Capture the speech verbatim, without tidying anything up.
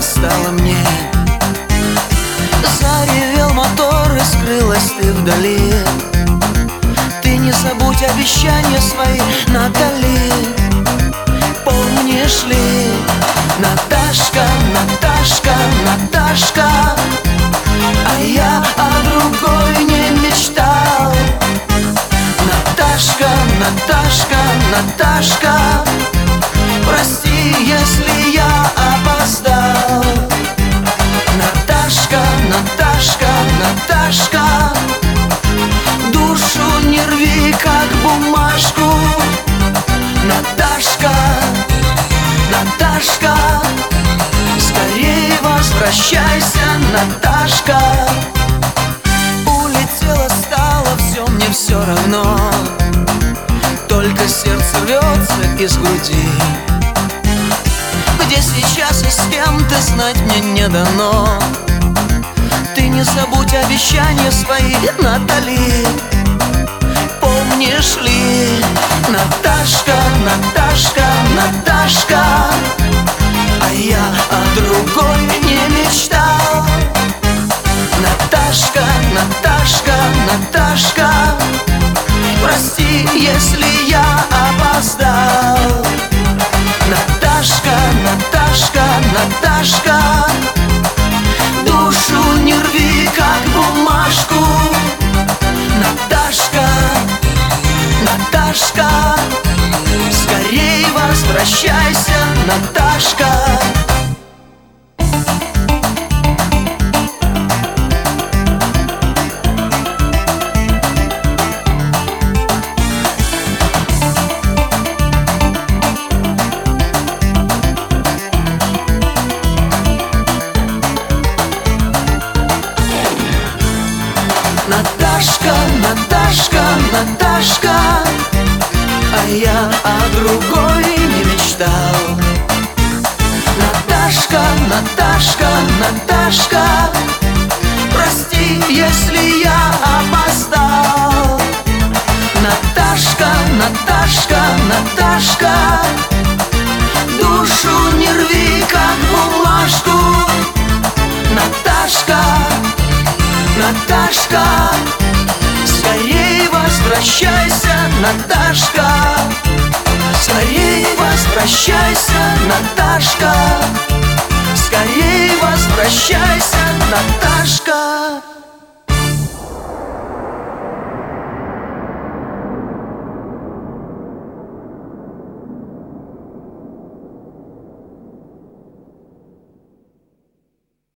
стало мне. Заревел мотор и скрылась ты вдали. Ты не забудь обещания свои, Натали. Помнишь ли, Наташка, Наташка, Наташка, а я о другой не мечтал. Наташка, Наташка, Наташка, прости, если я опоздал. Наташка, Наташка, Наташка, душу не рви, как бумажку. Наташка, Наташка, скорее возвращайся, Наташка. Улетела, стало все, мне все равно, только сердце рвется из груди. Где сейчас и с кем ты, знать мне не дано. Ты не забудь обещания свои, Натали. Помнишь ли, Наташка, Наташка, Наташка, а я о другой не мечтал. Наташка, Наташка, Наташка, прости, если я опоздал. Наташка, Наташка, Наташка, душу не рви, как бумажку. Наташка, Наташка, скорей возвращайся, Наташка. Наташка, Наташка, Наташка, а я о другой не мечтал. Наташка, Наташка, Наташка, прости, если я опоздал. Наташка, Наташка, Наташка, душу не рви, как бумажку. Наташка, Наташка, скорей возвращайся, Наташка. Скорей возвращайся, Наташка. Скорей возвращайся, Наташка.